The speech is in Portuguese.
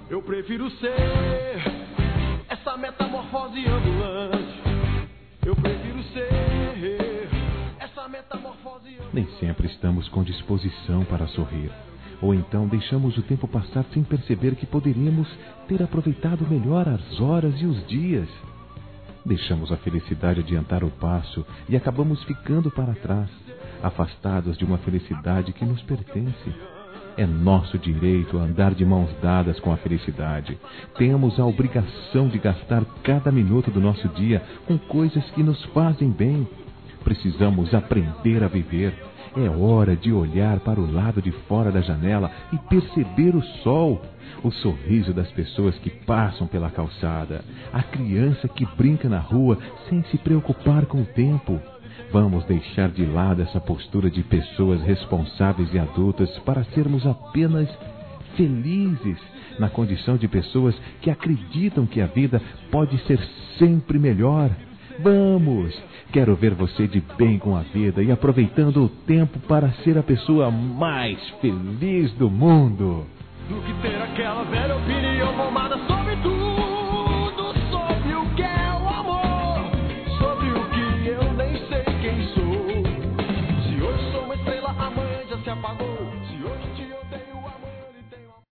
Eu prefiro ser essa metamorfose ambulante. Eu prefiro ser essa metamorfose ambulante. Nem sempre estamos com disposição para sorrir. Ou então deixamos o tempo passar sem perceber que poderíamos ter aproveitado melhor as horas e os dias. Deixamos a felicidade adiantar o passo e acabamos ficando para trás, afastados de uma felicidade que nos pertence. É nosso direito andar de mãos dadas com a felicidade. Temos a obrigação de gastar cada minuto do nosso dia com coisas que nos fazem bem. Precisamos aprender a viver. É hora de olhar para o lado de fora da janela e perceber o sol, o sorriso das pessoas que passam pela calçada, a criança que brinca na rua sem se preocupar com o tempo. Vamos deixar de lado essa postura de pessoas responsáveis e adultas para sermos apenas felizes, na condição de pessoas que acreditam que a vida pode ser sempre melhor. Vamos! Quero ver você de bem com a vida e aproveitando o tempo para ser a pessoa mais feliz do mundo. Do que ter aquela velha opinião formada sobre tudo.